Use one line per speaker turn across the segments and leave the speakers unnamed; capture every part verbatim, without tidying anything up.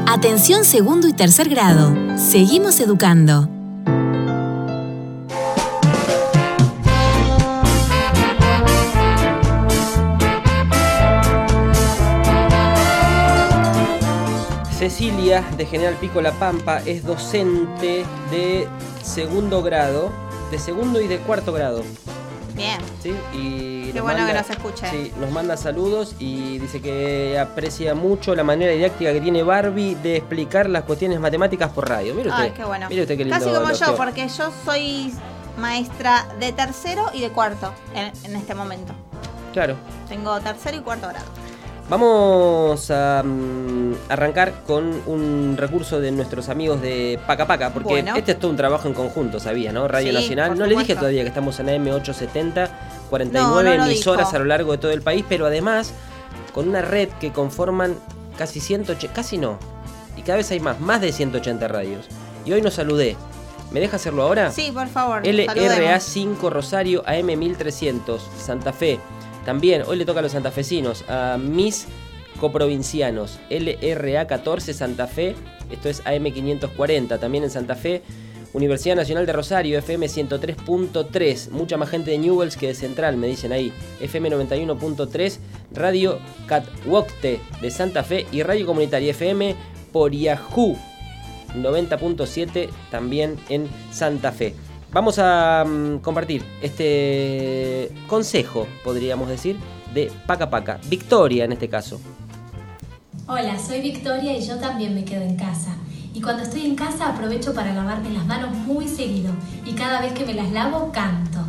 Atención segundo y tercer grado. Seguimos educando.
Cecilia, de General Pico La Pampa, es docente de segundo grado, de segundo y de cuarto grado.
Bien.
¿Sí? Y
Qué bueno manda, que nos escuche.
Sí, nos manda saludos y dice que aprecia mucho la manera didáctica que tiene Barbie de explicar las cuestiones matemáticas por radio. Mire usted.
Ay, qué bueno.
Mire usted qué lindo.
Casi como yo,
que...
porque yo soy maestra de tercero y de cuarto en, en este momento.
Claro.
Tengo tercero y cuarto grado.
Vamos a um, arrancar con un recurso de nuestros amigos de Paca Paca, porque bueno, este es todo un trabajo en conjunto, ¿sabía, no? Radio sí, Nacional. No le dije todavía que estamos en A M ochocientos setenta, cuarenta y nueve no, no emisoras a lo largo de todo el país, pero además con una red que conforman casi ciento ochenta, casi no, y cada vez hay más, más de ciento ochenta radios. Y hoy nos saludé. ¿Me deja hacerlo ahora?
Sí, por favor.
L R A cinco Rosario, A M mil trescientos, Santa Fe. También, hoy le toca a los santafesinos, a mis coprovincianos, L R A catorce Santa Fe, esto es A M quinientos cuarenta, también en Santa Fe, Universidad Nacional de Rosario, F M ciento tres punto tres, mucha más gente de Newells que de Central, me dicen ahí, F M noventa y uno punto tres, Radio Cathuocte de Santa Fe y Radio Comunitaria F M Poriajú, noventa punto siete, también en Santa Fe. Vamos a um, compartir este consejo, podríamos decir, de Paca Paca. Victoria, en este caso.
Hola, soy Victoria y yo también me quedo en casa. Y cuando estoy en casa aprovecho para lavarme las manos muy seguido. Y cada vez que me las lavo, canto.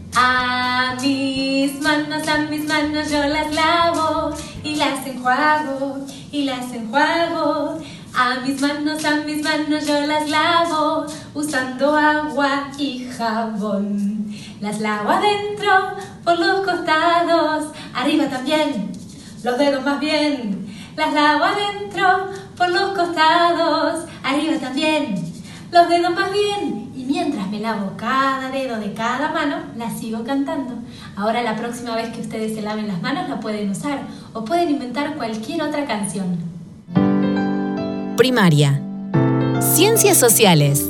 A mis manos, a mis manos yo las lavo. Y las enjuago, y las enjuago. A mis manos, a mis manos yo las lavo, usando agua y jabón. Las lavo adentro, por los costados, arriba también, los dedos más bien. Las lavo adentro, por los costados, arriba también, los dedos más bien. Y mientras me lavo cada dedo de cada mano, la sigo cantando. Ahora la próxima vez que ustedes se laven las manos la pueden usar o pueden inventar cualquier otra canción.
Primaria. Ciencias sociales.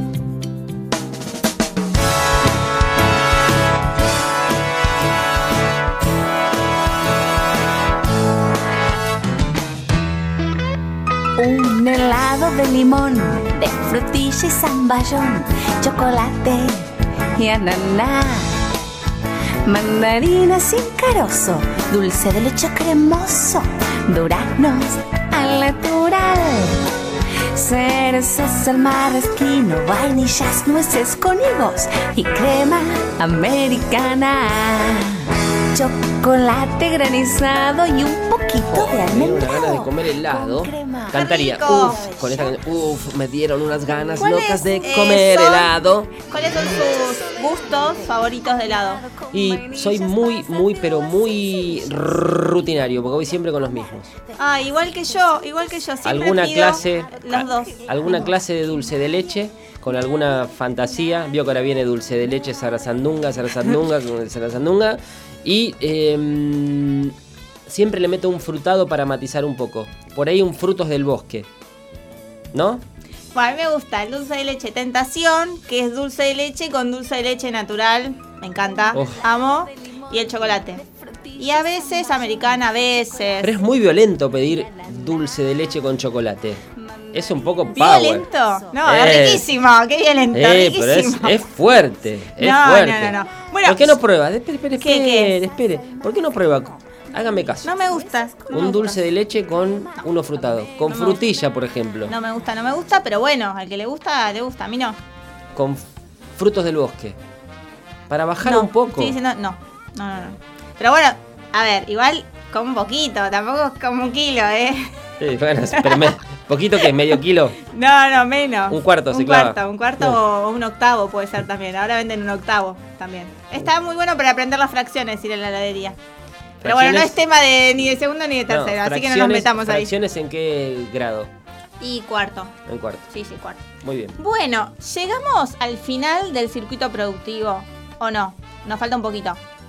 Un helado de limón, de frutilla y zamballón, chocolate y ananá, mandarina sin carozo, dulce de leche cremoso, duraznos al natural, cerezas al marrasquino, vainillas, nueces con higos y crema americana, chocolate granizado y un poquito oh, de almendra.
Me dieron una ganas de comer helado. Cantaría, uff, con esta canción, uff, me dieron unas ganas locas de comer
son,
helado.
¿Cuáles son sus gustos favoritos de helado?
Y soy muy, muy, pero muy rutinario, porque voy siempre con los mismos.
Ah, igual que yo, igual que yo. Siempre
alguna
pido
clase,
los dos.
Alguna clase de dulce de leche, con alguna fantasía. Vio que ahora viene dulce de leche, sarasandunga, sarasandunga, sarasandunga. Y eh, siempre le meto un frutado para matizar un poco. Por ahí un frutos del bosque, ¿no?
Bueno, a mí me gusta el dulce de leche Tentación, que es dulce de leche con dulce de leche natural. Me encanta, oh. Amo. Y el chocolate. Y a veces americana, a veces.
Pero es muy violento pedir dulce de leche con chocolate. Es un poco power.
¿Violento? No, eh. es riquísimo. Qué violento,
eh,
riquísimo.
Pero es, es fuerte, es
no,
fuerte.
No, no, no. Bueno,
¿por qué no prueba? Espere, espere,
¿Qué,
espere,
qué?
espere. ¿Por qué no prueba? Hágame caso.
No me gusta. No
un
me
dulce
gusta.
de leche con uno frutado. Con no frutilla, por ejemplo.
No me gusta, no me gusta, pero bueno, al que le gusta, le gusta. A mí no.
Con frutos del bosque. Para bajar
no,
un poco.
Estoy diciendo, no, no, no, no. Pero bueno, a ver, igual como un poquito, tampoco es como un kilo, ¿eh?
Sí, bueno, pero me, ¿poquito qué? ¿Medio kilo?
No, no, menos.
Un cuarto,
un
se clava.
cuarto, un cuarto no. o un octavo puede ser también. Ahora venden un octavo también. Está muy bueno para aprender las fracciones, ir a la heladería. Pero bueno, no es tema de ni de segundo ni de tercero, no, así que no nos metamos ahí.
¿Fracciones en qué grado?
Y cuarto.
En cuarto.
Sí, sí, cuarto.
Muy bien.
Bueno, llegamos al final del circuito productivo, ¿o no? Nos falta un poquito.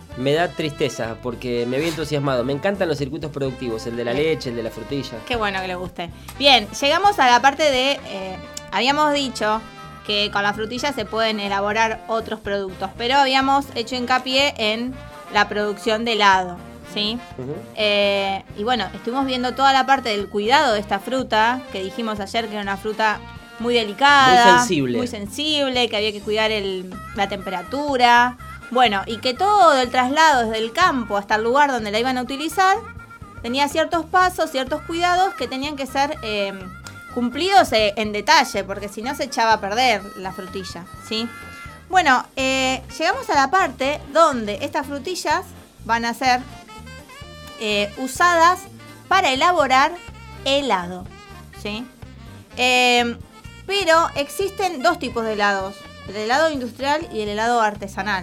Me da tristeza porque me había entusiasmado. Me encantan los circuitos productivos, el de la leche, el de la frutilla.
Qué bueno que le guste. Bien, llegamos a la parte de... Eh, habíamos dicho que con la frutilla se pueden elaborar otros productos, pero habíamos hecho hincapié en la producción de helado, ¿sí? Uh-huh. Eh, y bueno, estuvimos viendo toda la parte del cuidado de esta fruta, que dijimos ayer que era una fruta muy delicada.
Muy sensible.
Muy sensible, que había que cuidar el, la temperatura... Bueno, y que todo el traslado desde el campo hasta el lugar donde la iban a utilizar tenía ciertos pasos, ciertos cuidados que tenían que ser eh, cumplidos eh, en detalle, porque si no se echaba a perder la frutilla, ¿sí? Bueno, eh, llegamos a la parte donde estas frutillas van a ser eh, usadas para elaborar helado, ¿sí? Eh, pero existen dos tipos de helados, el helado industrial y el helado artesanal,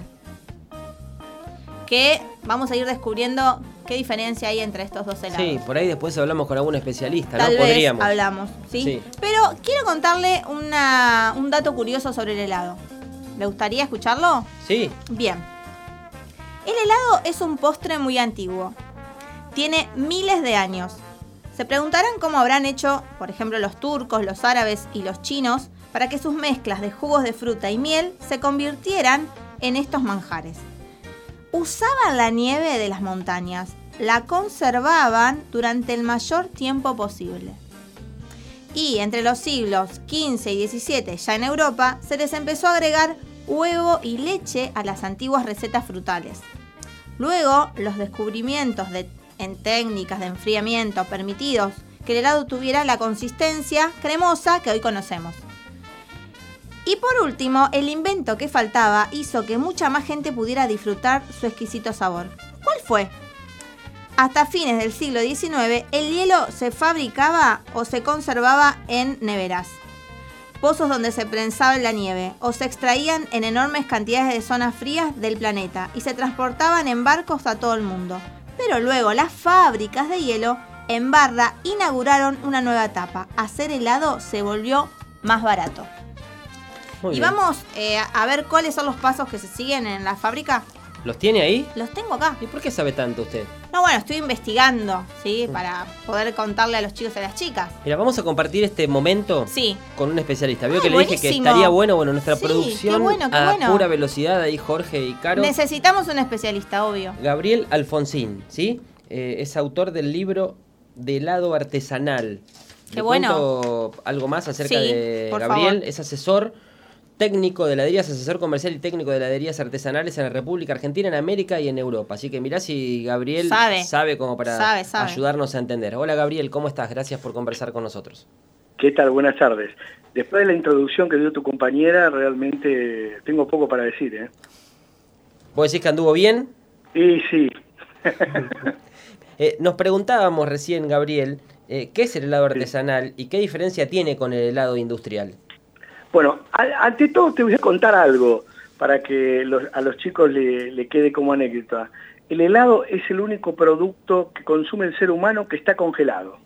que vamos a ir descubriendo qué diferencia hay entre estos dos helados.
Sí, por ahí después hablamos con algún especialista,
Tal
¿no?
vez
Podríamos.
hablamos, ¿sí?
Sí.
Pero quiero contarle una, un dato curioso sobre el helado. ¿Le gustaría escucharlo?
Sí.
Bien. El helado es un postre muy antiguo. Tiene miles de años. Se preguntarán cómo habrán hecho, por ejemplo, los turcos, los árabes y los chinos para que sus mezclas de jugos de fruta y miel se convirtieran en estos manjares. Usaban la nieve de las montañas, la conservaban durante el mayor tiempo posible. Y entre los siglos quince y diecisiete, ya en Europa, se les empezó a agregar huevo y leche a las antiguas recetas frutales. Luego, los descubrimientos de, en técnicas de enfriamiento permitidos que el helado tuviera la consistencia cremosa que hoy conocemos. Y por último, el invento que faltaba hizo que mucha más gente pudiera disfrutar su exquisito sabor. ¿Cuál fue? Hasta fines del siglo diecinueve, el hielo se fabricaba o se conservaba en neveras, pozos donde se prensaba la nieve, o se extraían en enormes cantidades de zonas frías del planeta y se transportaban en barcos a todo el mundo. Pero luego las fábricas de hielo en barra inauguraron una nueva etapa. Hacer helado se volvió más barato. Muy y bien. Vamos eh, a ver cuáles son los pasos que se siguen en la fábrica.
¿Los tiene ahí?
Los tengo acá.
¿Y por qué sabe tanto usted?
No, bueno, estoy investigando, ¿sí? Para poder contarle a los chicos y a las chicas.
Mira, vamos a compartir este momento
sí.
con un especialista. Vio
Ay,
que le
buenísimo.
dije que estaría bueno, bueno, nuestra
sí,
producción
qué bueno, qué
a
bueno.
pura velocidad, ahí Jorge y Caro.
Necesitamos un especialista, obvio.
Gabriel Alfonsín, ¿sí? Eh, es autor del libro de helado artesanal.
Qué
¿Le
bueno.
cuento algo más acerca
sí,
de
por
Gabriel?
Favor.
Es asesor técnico de heladerías, asesor comercial y técnico de heladerías artesanales en la República Argentina, en América y en Europa. Así que mirá si Gabriel
sabe,
sabe como para
sabe, sabe.
ayudarnos a entender. Hola Gabriel, ¿cómo estás? Gracias por conversar con nosotros.
¿Qué tal? Buenas tardes. Después de la introducción que dio tu compañera, realmente tengo poco para decir, ¿eh?
¿Vos decís que anduvo bien?
Y sí.
eh, nos preguntábamos recién, Gabriel, eh, ¿qué es el helado artesanal y qué diferencia tiene con el helado industrial?
Bueno, ante todo te voy a contar algo para que los, a los chicos le, le quede como anécdota. El helado es el único producto que consume el ser humano que está congelado.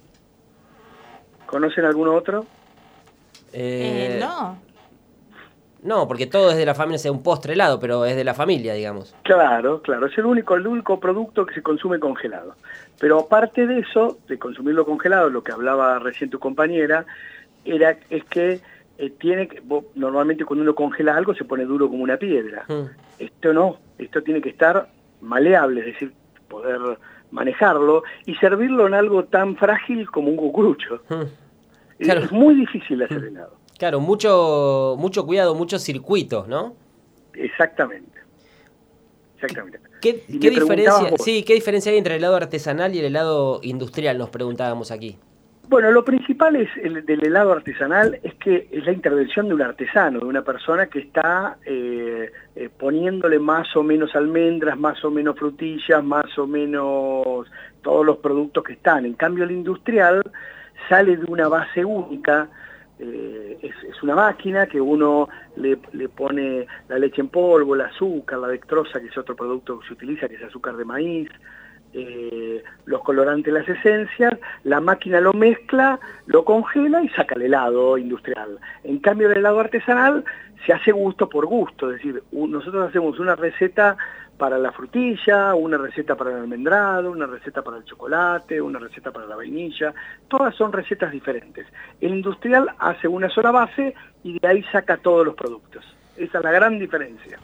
¿Conocen algún otro?
Eh, eh, no.
No, porque todo es de la familia, sea un postre helado, pero es de la familia, digamos.
Claro, claro, es el único, el único producto que se consume congelado. Pero aparte de eso, de consumirlo congelado, lo que hablaba recién tu compañera, era es que Eh, tiene que, normalmente cuando uno congela algo se pone duro como una piedra. Mm. Esto no, esto tiene que estar maleable, es decir, poder manejarlo y servirlo en algo tan frágil como un cucurucho. Mm. Claro. Es muy difícil hacer mm. helado.
Claro, mucho mucho cuidado, muchos circuitos, ¿no?
Exactamente. Exactamente.
¿Qué, qué diferencia, sí, ¿qué diferencia hay entre el helado artesanal y el helado industrial? Nos preguntábamos aquí.
Bueno, lo principal es el, del helado artesanal es que es la intervención de un artesano, de una persona que está eh, eh, poniéndole más o menos almendras, más o menos frutillas, más o menos todos los productos que están. En cambio, el industrial sale de una base única, eh, es, es una máquina que uno le, le pone la leche en polvo, el azúcar, la dextrosa, que es otro producto que se utiliza, que es azúcar de maíz, eh, los colorantes, las esencias, la máquina lo mezcla, lo congela y saca el helado industrial. En cambio, el helado artesanal se hace gusto por gusto, es decir, un, nosotros hacemos una receta para la frutilla, una receta para el almendrado, una receta para el chocolate, una receta para la vainilla, todas son recetas diferentes. El industrial hace una sola base y de ahí saca todos los productos. Esa es la gran diferencia.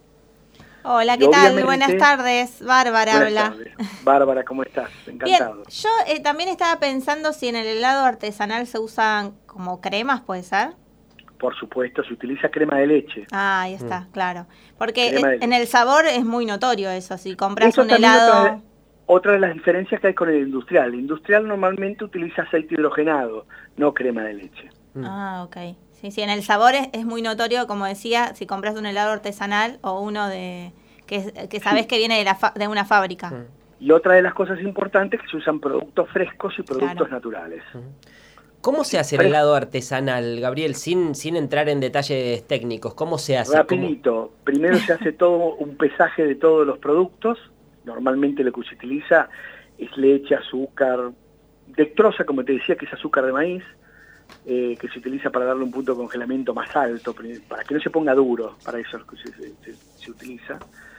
Hola, ¿qué tal? Buenas tardes, Bárbara
buenas
habla.
Tardes. Bárbara, ¿cómo estás? Encantado.
Bien, yo eh, también estaba pensando si en el helado artesanal se usan como cremas, ¿puede ser?
Por supuesto, se utiliza crema de leche.
Ah, ahí está, mm. claro. Porque
Crema
en el sabor es muy notorio eso, si compras
eso
un helado...
Otra de, otra de las diferencias que hay con el industrial. El industrial normalmente utiliza aceite hidrogenado, no crema de leche.
Mm. Ah, ok. Sí, sí, en el sabor es, es muy notorio, como decía, si compras un helado artesanal o uno de que, que sabes sí. que viene de, la fa, de una fábrica. Mm.
Y otra de las cosas importantes es que se usan productos frescos y productos claro. naturales. Mm.
¿Cómo se hace el helado artesanal, Gabriel, sin, sin entrar en detalles técnicos? ¿Cómo se hace?
Rapidito. ¿Cómo? Primero se hace todo un pesaje de todos los productos. Normalmente lo que se utiliza es leche, azúcar, dextrosa, como te decía, que es azúcar de maíz, eh, que se utiliza para darle un punto de congelamiento más alto, para que no se ponga duro, para eso es que se, se, se utiliza.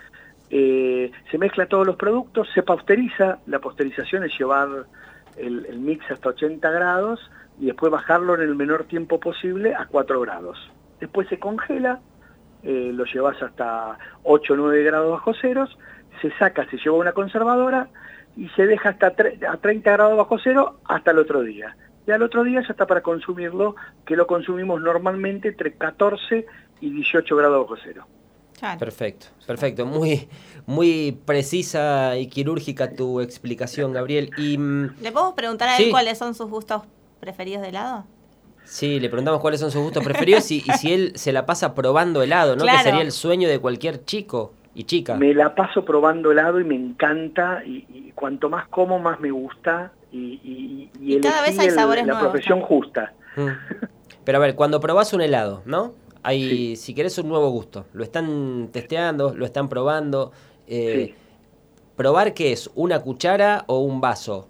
Eh, se mezcla todos los productos, se pasteuriza. La pasteurización es llevar el, el mix hasta ochenta grados, y después bajarlo en el menor tiempo posible a cuatro grados. Después se congela, eh, lo llevas hasta ocho o nueve grados bajo ceros, se saca, se lleva a una conservadora y se deja hasta a treinta grados bajo cero hasta el otro día. Y al otro día ya está para consumirlo, que lo consumimos normalmente entre catorce y dieciocho grados bajo cero.
Perfecto, perfecto. Muy, muy precisa y quirúrgica tu explicación, Gabriel. Y,
¿le podemos preguntar a él sí. cuáles son sus gustos preferidos de helado?
Sí, le preguntamos cuáles son sus gustos preferidos y, y si él se la pasa probando helado, ¿no? Claro. Que sería el sueño de cualquier chico y chica.
Me la paso probando helado y me encanta, y, y cuanto más como, más me gusta, y, y, y,
y cada vez hay sabores
el, la
nuevos,
profesión
¿no?
justa.
Mm. Pero a ver, cuando probás un helado, ¿no? Hay, sí. si querés un nuevo gusto, lo están testeando, lo están probando. Eh, sí. ¿Probar qué es? ¿Una cuchara o un vaso?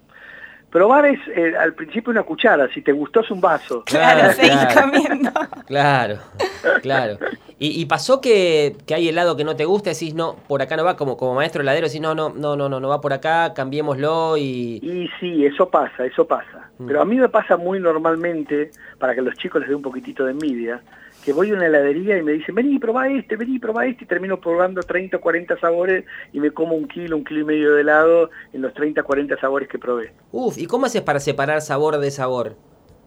Probar es eh, al principio una cuchara, si te gustó es un vaso.
Claro, claro seguís claro. comiendo.
Claro, claro. ¿Y, y pasó que, que hay helado que no te gusta? Decís, no, por acá no va, como, como maestro heladero, decís, no, no, no, no, no, no va por acá, cambiémoslo y...
Y sí, eso pasa, eso pasa. Mm. Pero a mí me pasa muy normalmente, para que a los chicos les dé un poquitito de envidia, que voy a una heladería y me dicen, vení, probá este, vení, probá este, y termino probando treinta o cuarenta sabores y me como un kilo, un kilo y medio de helado en los treinta o cuarenta sabores que probé.
Uf, ¿y cómo haces para separar sabor de sabor?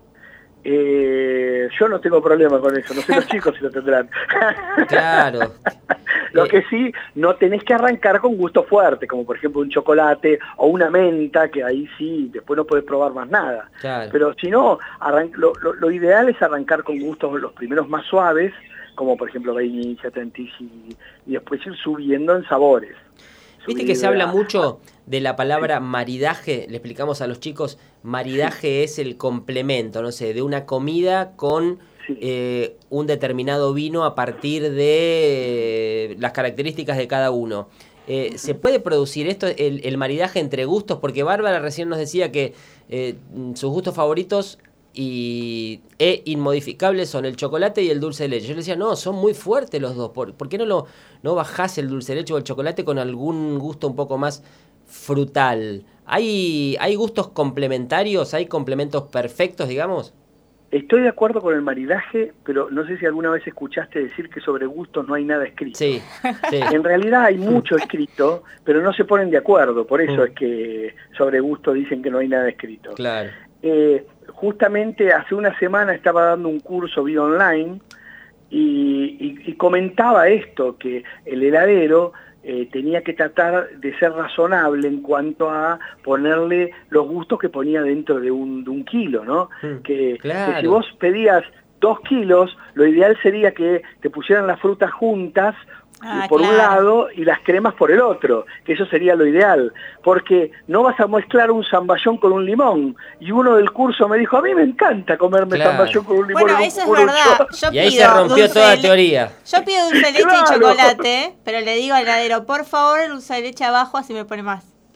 Eh, yo no tengo problema con eso, no sé los chicos si lo tendrán.
Claro.
Lo
eh.
que sí, no tenés que arrancar con gusto fuerte, como por ejemplo un chocolate o una menta, que ahí sí, después no podés probar más nada.
Claro.
Pero si no, arran- lo, lo, lo ideal es arrancar con gustos los primeros más suaves, como por ejemplo vainilla, chantilly, y después ir subiendo en sabores.
Viste que se habla mucho de la palabra maridaje, le explicamos a los chicos, maridaje es el complemento, no sé, de una comida con sí. eh, un determinado vino a partir de las características de cada uno. Eh, ¿Se puede producir esto, el, el maridaje entre gustos? Porque Bárbara recién nos decía que eh, sus gustos favoritos y e inmodificables son el chocolate y el dulce de leche. Yo le decía, no, son muy fuertes los dos. ¿Por, ¿por qué no lo no bajás el dulce de leche o el chocolate con algún gusto un poco más frutal? ¿Hay, hay gustos complementarios? ¿Hay complementos perfectos, digamos?
Estoy de acuerdo con el maridaje, pero no sé si alguna vez escuchaste decir que sobre gustos no hay nada escrito.
Sí, sí.
En realidad hay mucho escrito, pero no se ponen de acuerdo. Por eso mm. es que sobre gustos dicen que no hay nada escrito.
Claro.
Eh, justamente hace una semana estaba dando un curso vía online y, y, y comentaba esto, que el heladero eh, tenía que tratar de ser razonable en cuanto a ponerle los gustos que ponía dentro de un, de un kilo, ¿no? Mm, que,
claro.
que si vos pedías dos kilos, lo ideal sería que te pusieran las frutas juntas, Ah, por claro. un lado y las cremas por el otro, que eso sería lo ideal, porque no vas a mezclar un zamballón con un limón, y uno del curso me dijo, a mí me encanta comerme claro. zamballón con un limón.
Bueno, eso es verdad. Yo
y ahí se rompió toda la teoría.
Yo pido dulce de leche claro. y chocolate, pero le digo al heladero, por favor, el dulce de leche abajo, así me pone más.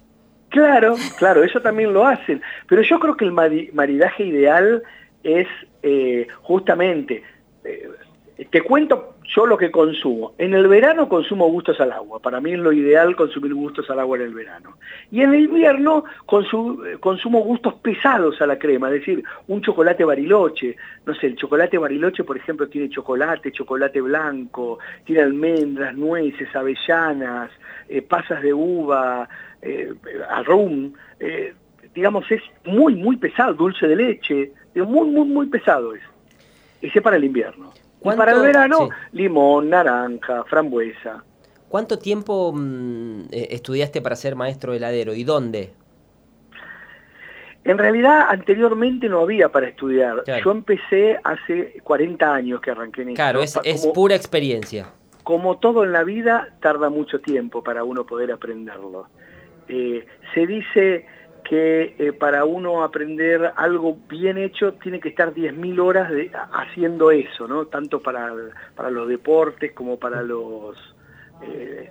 Claro, claro, eso también lo hacen. Pero yo creo que el maridaje ideal es eh, justamente, eh, te cuento yo lo que consumo. En el verano consumo gustos al agua. Para mí es lo ideal consumir gustos al agua en el verano. Y en el invierno consumo, consumo gustos pesados a la crema, es decir, un chocolate Bariloche. No sé, el chocolate Bariloche, por ejemplo, tiene chocolate, chocolate blanco, tiene almendras, nueces, avellanas, eh, pasas de uva, eh, arrum. Eh, digamos, es muy, muy pesado, dulce de leche. Muy, muy, muy pesado es. Ese para el invierno. Y para el verano, sí. Limón, naranja, frambuesa.
¿Cuánto tiempo mmm, estudiaste para ser maestro heladero y dónde?
En realidad, anteriormente no había para estudiar.
Claro.
Yo empecé hace cuarenta años que arranqué en esto.
Claro, es, es como, pura experiencia.
Como todo en la vida, tarda mucho tiempo para uno poder aprenderlo. Eh, se dice que eh, para uno aprender algo bien hecho tiene que estar diez mil horas de, haciendo eso, ¿no? Tanto para, para los deportes como para los eh,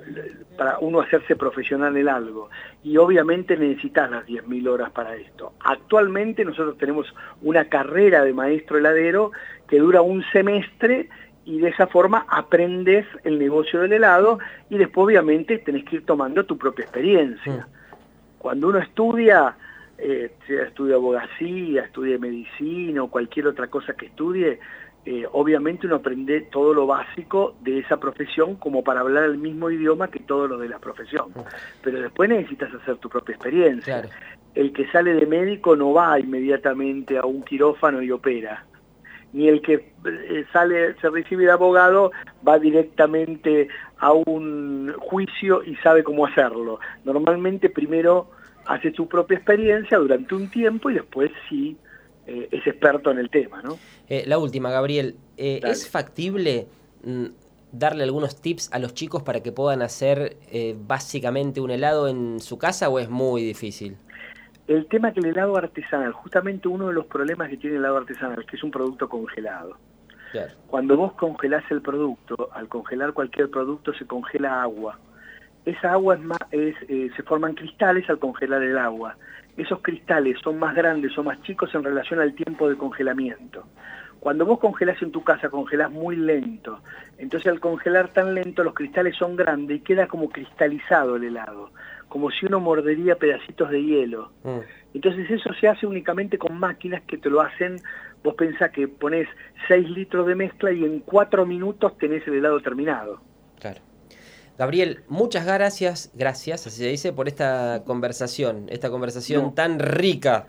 para uno hacerse profesional en algo. Y obviamente necesitas las diez mil horas para esto. Actualmente nosotros tenemos una carrera de maestro heladero que dura un semestre y de esa forma aprendes el negocio del helado y después obviamente tenés que ir tomando tu propia experiencia. Mm. Cuando uno estudia, eh, sea estudia abogacía, estudia medicina o cualquier otra cosa que estudie, eh, obviamente uno aprende todo lo básico de esa profesión como para hablar el mismo idioma que todos los de la profesión. Pero después necesitas hacer tu propia experiencia. Claro. El que sale de médico no va inmediatamente a un quirófano y opera. Ni el que eh, sale, se recibe de abogado, va directamente a un juicio y sabe cómo hacerlo. Normalmente primero hace su propia experiencia durante un tiempo y después sí eh, es experto en el tema, ¿no?
Eh, la última, Gabriel. Eh, ¿Es factible mm, darle algunos tips a los chicos para que puedan hacer eh, básicamente un helado en su casa o es muy difícil?
El tema que el helado artesanal, justamente uno de los problemas que tiene el helado artesanal, que es un producto congelado. Claro. Cuando vos congelás el producto, al congelar cualquier producto se congela agua. Esa agua es más, es, eh, se forman cristales al congelar el agua. Esos cristales son más grandes o más chicos en relación al tiempo de congelamiento. Cuando vos congelás en tu casa, congelás muy lento. Entonces al congelar tan lento los cristales son grandes y queda como cristalizado el helado, como si uno mordería pedacitos de hielo. Mm. Entonces eso se hace únicamente con máquinas que te lo hacen. Vos pensás que ponés seis litros de mezcla y en cuatro minutos tenés el helado terminado.
Claro. Gabriel, muchas gracias, gracias, así se dice, por esta conversación, esta conversación no. tan rica.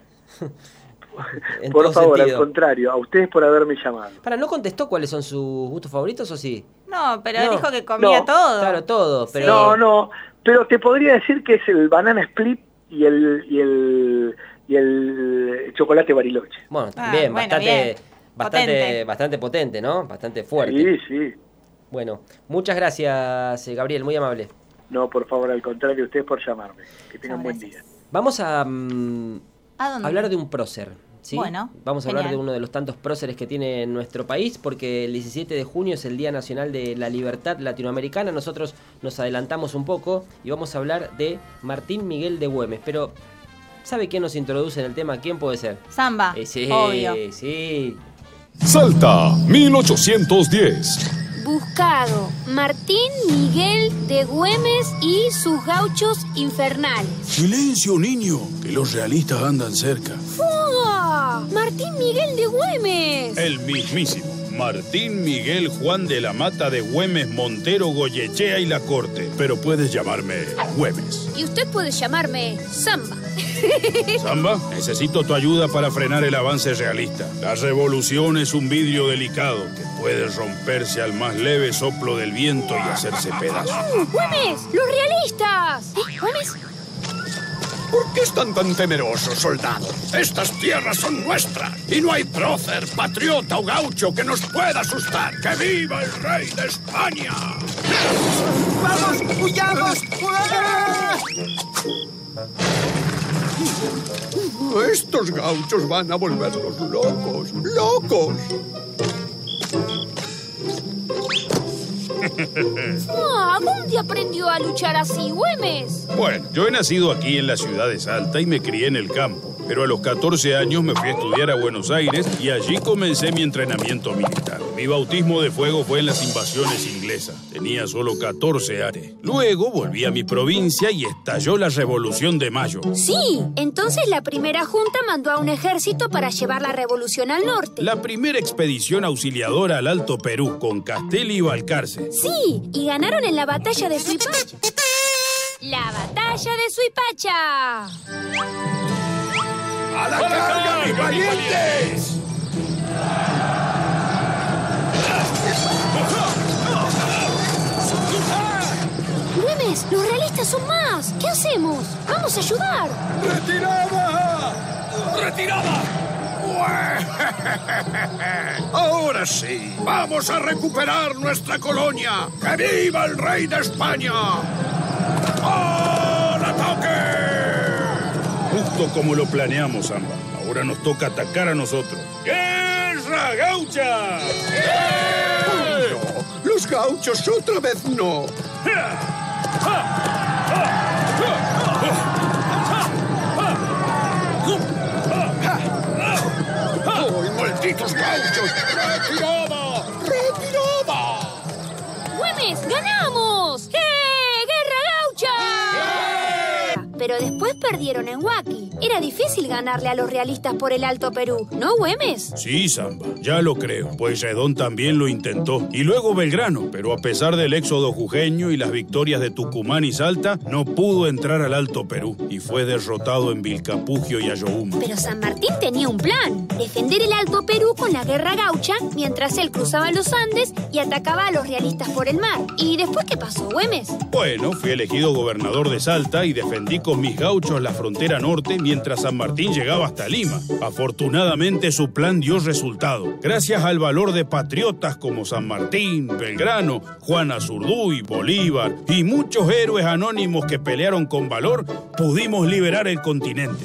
Por favor, sentido. Al contrario, a ustedes por haberme llamado.
Para, ¿no contestó cuáles son sus gustos favoritos o sí?
No, pero no. dijo que comía
no.
todo.
Claro, todo. Pero...
No, no, pero te podría decir que es el banana split y el y el y el chocolate Bariloche.
Bueno, también, ah, bueno, bastante, bien. bastante, potente. bastante potente, ¿no? Bastante fuerte.
Sí, sí.
Bueno, muchas gracias, Gabriel, muy amable.
No, por favor, al contrario, ustedes por llamarme. Que tengan no, buen día.
Vamos a um, hablar de un prócer. ¿Sí?
Bueno,
vamos a
genial.
hablar de uno de los tantos próceres que tiene nuestro país, porque el diecisiete de junio es el Día Nacional de la Libertad Latinoamericana. Nosotros nos adelantamos un poco y vamos a hablar de Martín Miguel de Güemes. Pero, ¿sabe quién nos introduce en el tema? ¿Quién puede ser?
Samba,
eh, sí,
obvio.
Sí.
Salta, mil ochocientos diez.
Buscado, Martín Miguel de Güemes y sus gauchos infernales.
Silencio, niño, que los realistas andan cerca.
¡Fua! ¡Martín Miguel de Güemes!
El mismísimo Martín Miguel Juan de la Mata de Güemes, Montero, Goyechea y La Corte. Pero puedes llamarme Güemes.
Y usted puede llamarme Samba.
Samba, necesito tu ayuda para frenar el avance realista. La revolución es un vidrio delicado que puede romperse al más leve soplo del viento y hacerse pedazos.
¡Güemes! ¡Los realistas! ¿Eh? ¿Güemes?
¿Por qué están tan temerosos, soldados? Estas tierras son nuestras y no hay prócer, patriota o gaucho que nos pueda asustar. ¡Que viva el rey de España!
¡Vamos, huyamos!
Estos gauchos van a volvernos locos, locos.
Ah, ¿dónde aprendió a luchar así, Güemes?
Bueno, yo he nacido aquí en la ciudad de Salta y me crié en el campo. Pero a los catorce años me fui a estudiar a Buenos Aires y allí comencé mi entrenamiento militar. Mi bautismo de fuego fue en las invasiones inglesas. Tenía solo catorce años. Luego volví a mi provincia y estalló la Revolución de Mayo.
Sí, entonces la primera junta mandó a un ejército para llevar la revolución al norte.
La primera expedición auxiliadora al Alto Perú, con Castelli y Balcarce.
Sí, y ganaron en la batalla de Suipacha. ¡La batalla de Suipacha!
¡A la carga, mis valientes!
Güemes, los realistas son más. ¿Qué hacemos? ¡Vamos a ayudar!
¡Retirada! ¡Retirada! Ahora sí, vamos a recuperar nuestra colonia. ¡Que viva el rey de España! ¡Al ataque!
Justo como lo planeamos, Zamba. Ahora nos toca atacar a nosotros. ¡Guerra gaucha!
¡Eh! No, ¡los gauchos otra vez no! ¡Ay, malditos gauchos! ¡Retirada! ¡Retirada!
¡Güemes, ganamos! ¡Eh! ¡Guerra gaucha! Pero después perdieron en Huaki. Era difícil ganarle a los realistas por el Alto Perú, ¿no, Güemes?
Sí, Zamba, ya lo creo. Pues Redón también lo intentó. Y luego Belgrano. Pero a pesar del éxodo jujeño y las victorias de Tucumán y Salta, no pudo entrar al Alto Perú. Y fue derrotado en Vilcapugio y Ayohuma.
Pero San Martín tenía un plan. Defender el Alto Perú con la guerra gaucha, mientras él cruzaba los Andes y atacaba a los realistas por el mar. ¿Y después qué pasó, Güemes?
Bueno, fui elegido gobernador de Salta y defendí con mis gauchos la frontera norte mientras San Martín llegaba hasta Lima. Afortunadamente su plan dio resultado. Gracias al valor de patriotas como San Martín, Belgrano, Juan Azurduy, Bolívar y muchos héroes anónimos que pelearon con valor, pudimos liberar el continente.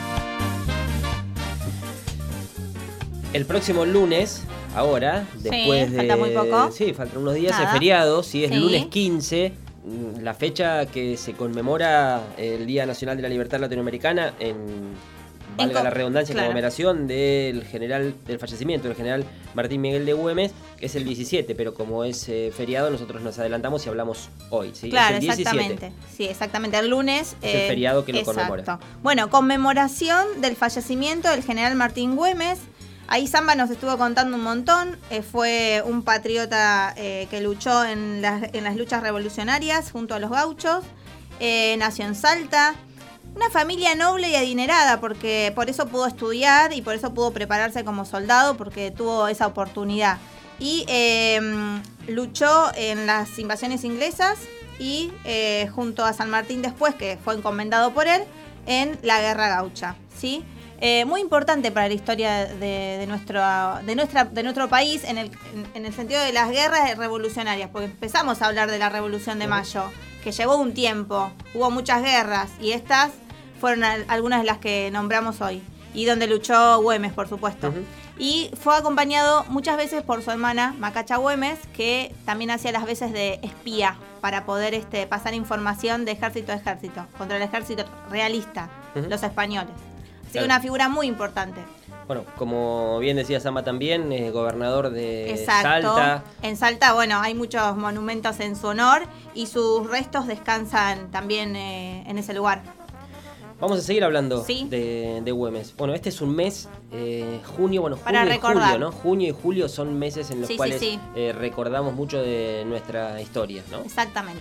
El próximo lunes, ahora, después
sí,
de...
falta muy poco.
Sí, faltan unos días,
Nada.
es feriado, sí, es
Sí.
lunes quince, la fecha que se conmemora el Día Nacional de la Libertad Latinoamericana en, valga
En
la redundancia, en
claro.
conmemoración del general, del fallecimiento del general Martín Miguel de Güemes, que es el diecisiete, pero como es eh, feriado, nosotros nos adelantamos y hablamos hoy, ¿sí?
Claro,
es el diecisiete.
exactamente. Sí, exactamente. El lunes.
Es el feriado que lo
exacto.
conmemora.
Bueno, conmemoración del fallecimiento del general Martín Güemes. Ahí Zamba nos estuvo contando un montón. Eh, fue un patriota eh, que luchó en las, en las luchas revolucionarias junto a los gauchos. Eh, nació en Salta. Una familia noble y adinerada, porque por eso pudo estudiar y por eso pudo prepararse como soldado, porque tuvo esa oportunidad. Y eh, luchó en las invasiones inglesas y eh, junto a San Martín después, que fue encomendado por él, en la Guerra Gaucha, ¿sí? Eh, muy importante para la historia de, de, nuestro, de, nuestra, de nuestro país en el, en, en el sentido de las guerras revolucionarias, porque empezamos a hablar de la Revolución de Mayo, que llevó un tiempo, hubo muchas guerras y estas fueron al, algunas de las que nombramos hoy, y donde luchó Güemes, por supuesto. Uh-huh. Y fue acompañado muchas veces por su hermana Macacha Güemes, que también hacía las veces de espía para poder este, pasar información de ejército a ejército, contra el ejército realista, uh-huh. los españoles. Así que una figura muy importante.
Bueno, como bien decía Zamba también, es gobernador de
Exacto.
Salta.
En Salta, bueno, hay muchos monumentos en su honor y sus restos descansan también eh, en ese lugar.
Vamos a seguir hablando
¿Sí?
de, de Güemes. Bueno, este es un mes, eh, junio, bueno, junio
Para
y
recordar.
julio, ¿no? Junio y julio son meses en los
sí,
cuales
sí, sí.
Eh, recordamos mucho de nuestra historia, ¿no?
Exactamente.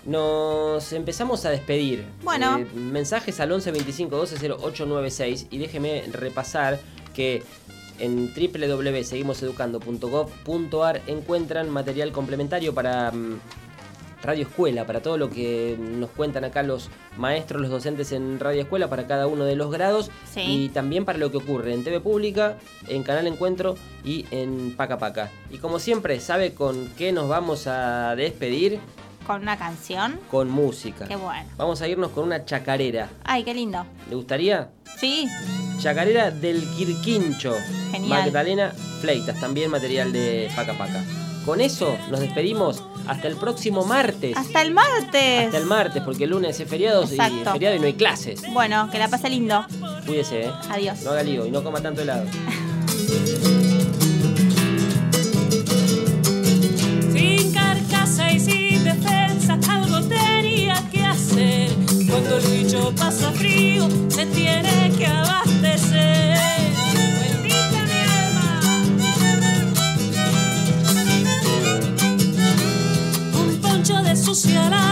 Nos empezamos a despedir.
Bueno.
Eh, mensajes al once veinticinco doce cero ocho nueve seis y déjeme repasar que en doble u doble u doble u punto seguimos educando punto gov punto ar encuentran material complementario para um, Radio Escuela, para todo lo que nos cuentan acá los maestros, los docentes en Radio Escuela, para cada uno de los grados,
sí.
y también para lo que ocurre en T V Pública, en Canal Encuentro y en Paca Paca. Y como siempre, ¿sabe con qué nos vamos a despedir?
¿Con una canción?
Con música.
Qué bueno.
Vamos a irnos con una chacarera.
Ay, qué lindo.
¿Le gustaría?
Sí.
Chacarera del Quirquincho.
Genial.
Magdalena Fleitas, también material de Paca Paca. Con eso nos despedimos Hasta el próximo martes.
Hasta el martes.
Hasta el martes, porque el lunes es feriado y, es feriado y no hay clases.
Bueno, que la pase lindo.
Cuídese, ¿eh?
Adiós.
No haga lío y no coma tanto helado.
Sin carcasa y sin defensa, algo tenía que hacer. Cuando el bicho pasa frío, se tiene que abastecer. Buenita mi alma. Un poncho de sucia la